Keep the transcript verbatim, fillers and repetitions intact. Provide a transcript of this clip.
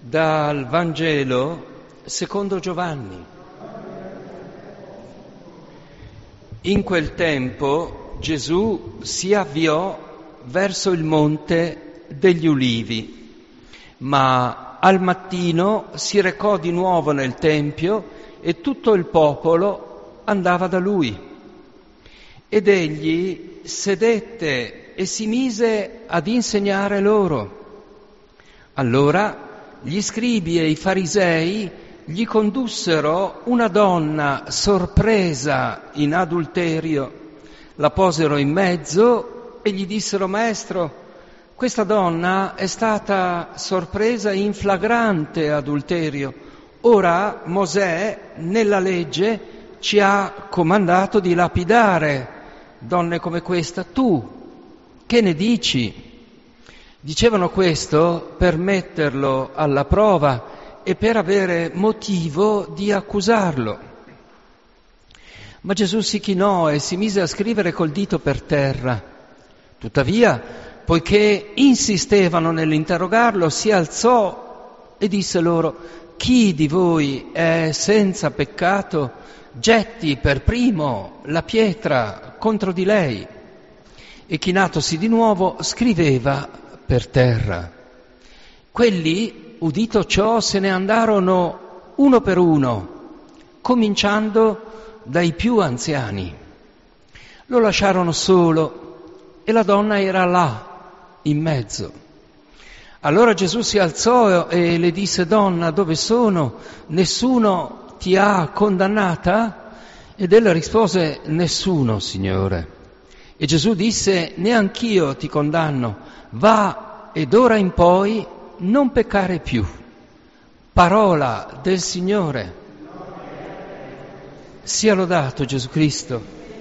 Dal Vangelo secondo Giovanni. In quel tempo Gesù si avviò verso il monte degli Ulivi, ma al mattino si recò di nuovo nel Tempio e tutto il popolo andava da lui. Ed egli sedette e si mise ad insegnare loro. Allora gli scribi e i farisei gli condussero una donna sorpresa in adulterio, la posero in mezzo e gli dissero: Maestro, questa donna è stata sorpresa in flagrante adulterio. Ora Mosè nella legge ci ha comandato di lapidare donne come questa. Tu che ne dici? Dicevano questo per metterlo alla prova e per avere motivo di accusarlo. Ma Gesù si chinò e si mise a scrivere col dito per terra. Tuttavia, poiché insistevano nell'interrogarlo, si alzò e disse loro: chi di voi è senza peccato, getti per primo la pietra contro di lei. E chinatosi di nuovo scriveva per terra. Quelli, udito ciò, se ne andarono uno per uno, cominciando dai più anziani. Lo lasciarono solo e la donna era là, in mezzo. Allora Gesù si alzò e le disse: Donna, dove sono? Nessuno ti ha condannata? Ed ella rispose: Nessuno, Signore. E Gesù disse: Neanch'io ti condanno. Va ed ora in poi non peccare più. Parola del Signore. Sia lodato Gesù Cristo.